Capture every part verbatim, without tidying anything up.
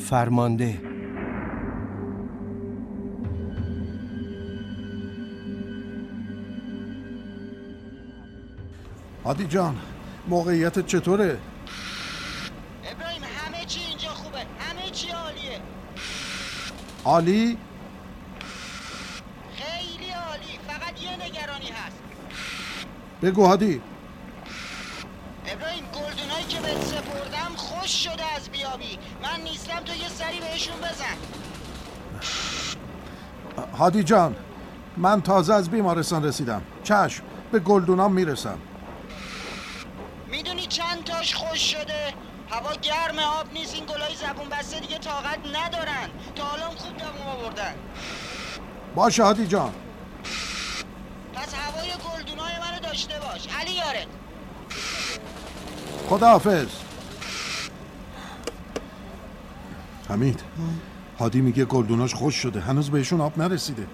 فرمانده. هادی جان، موقعیت چطوره؟ ابراهیم همه چی اینجا خوبه، همه چی عالیه. عالی؟ خیلی عالی، فقط یه نگرانی هست. بگو هادی. ابراهیم گلدونایی که بهت سپردم خوش شده از بیابی. من نیستم تو یه سری بهشون بزن. هادی جان، من تازه از بیمارستان رسیدم. چشم، به گلدونام میرسم. میدونی چند تاش خوش شده؟ هوا گرم، آب نیست، این گلای زبون بسته دیگه طاقت ندارن. تا حالا خوب دوام آوردن. باشه هادی جان. پس هوای گلدونای منو داشته باش. علی یاره. خداحافظ. حمید، هادی میگه گلدوناش خوش شده، هنوز بهشون آب نرسیده.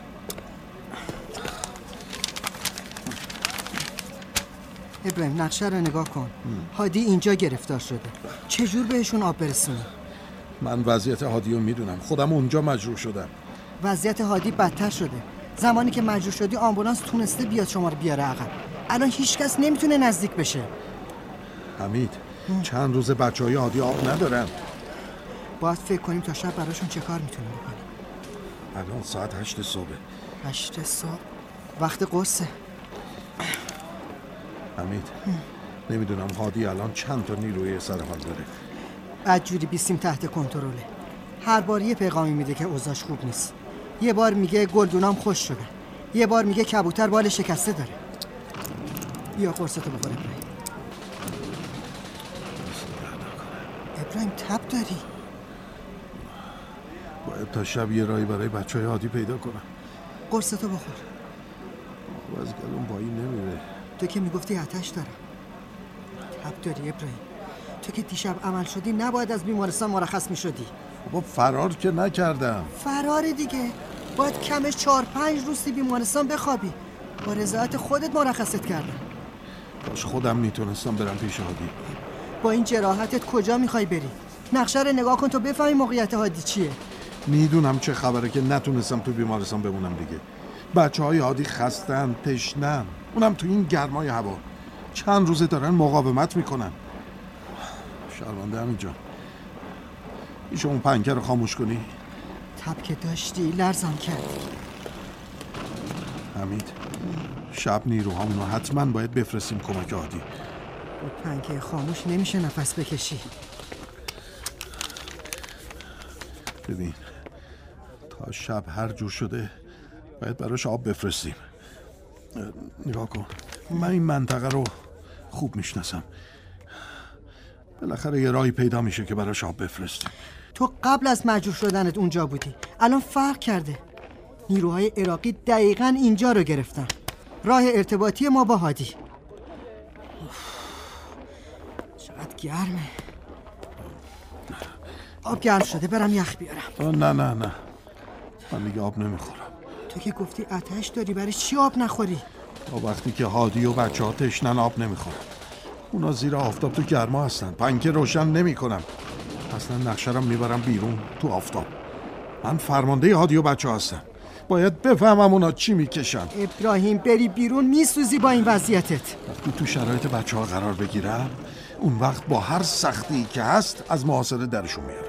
ابراهیم نقشه رو نگاه کن. هادی اینجا گرفتار شده. چجور بهشون آب برسونه؟ من وضعیت هادی رو میدونم، خودم اونجا مجروح شدم. وضعیت هادی بدتر شده. زمانی که مجروح شدی آمبولانس تونسته بیاد شما رو بیاره عقب. الان هیچ کس نمیتونه نزدیک بشه. حمید، چند روز بچهای هادی آب ندارن. باید فکر کنیم تا شب براشون چه کار میتونیم بکنیم. الان ساعت هشت صبح. هشت صبح؟ وقت قرصه. حمید، نمیدونم هادی الان چند تا نیروی سر حال داره. بدجوری بیستیم تحت کنترله. هر بار یه پیغامی میده که اوضاعش خوب نیست. یه بار میگه گلدونام خوش شده، یه بار میگه کبوتر بال شکسته داره. بیا قرصتو بخور ابراهیم. ابراهیم تب داری. باید تا شب یه راهی برای بچه های هادی پیدا کنم. قرصتو بخور. از گلوم با این نمیره. تو که میگفتی آتش دارم. تب داری ابراهیم. تو که دیشب عمل شدی نباید از بیمارستان مرخص میشدی. بابا فرار که نکردم. فرار دیگه. باید کمش چهار پنج روزی بیمارستان بخوابی. با رضایت خودت مرخصت کردم. باش خودم میتونستم برم پیش هادی. با این جراحتت کجا میخوای بری؟ نقشه رو نگاه کن تا بفهمی موقعیت هادی چیه. میدونم چه خبره که نتونستم تو بیمارستان بمونم دیگه. بچه های هادی خستن، تشنن، اونم تو این گرمای هوا. چند روزه دارن مقاومت میکنن. شرمنده همین جان. میشه اون پنکه رو خاموش کنی؟ تب که داشتی لرزم کردی. حمید، شب نیروهامونو حتما باید بفرستیم کمک هادی. با پنکه خاموش نمیشه نفس بکشی. ببین، تا شب هر جور شده باید براش آب بفرستیم. نگاه کن، من این منطقه رو خوب میشناسم. بالاخره یه راهی پیدا میشه که براش آب بفرستیم. تو قبل از مجروح شدنت اونجا بودی، الان فرق کرده. نیروهای عراقی دقیقاً اینجا رو گرفتن. راه ارتباطی ما با هادی. چقدر گرمه. آب گرم شده، برم یخ بیارم. نه نه نه، من دیگه آب نمیخورم. تو که گفتی آتش داری، برای چی آب نخوری؟ تا وقتی که هادی و بچه ها تشنن آب نمیخورم. اونا زیر آفتاب تو گرما هستن، پنکه روشن نمی کنم. اصلا نقشه رو میبرم بیرون تو آفتاب. من فرمانده هادی و بچه ها هستم، باید بفهمم اونا چی میکشن. ابراهیم بری بیرون میسوزی با این وضعیتت. وقتی تو شرایط بچه ها قرار بگیرم، اون وقت با هر سختی که هست از محاصره درشون میارم.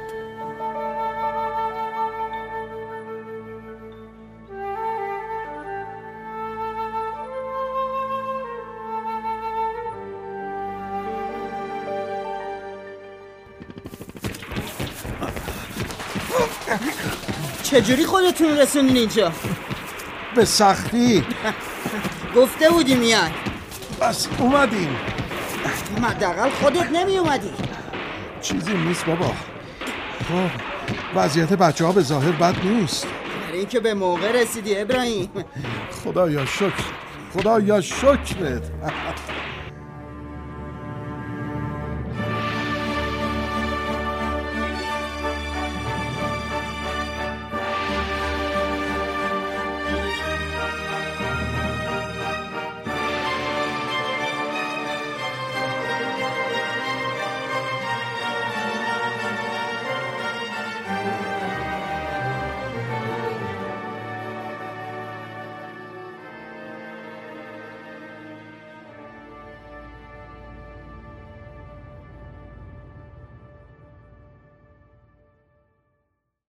چجوری خودتون رسوندین اینجا؟ به سختی. گفته بودی میای. بس اومدیم. حداقل خودت نمی اومدی. چیزی نیست بابا. خب وضعیت بچه ها به ظاهر بد نیست. برای اینکه به موقع رسیدی ابراهیم. خدایا شکر، خدایا شکرت.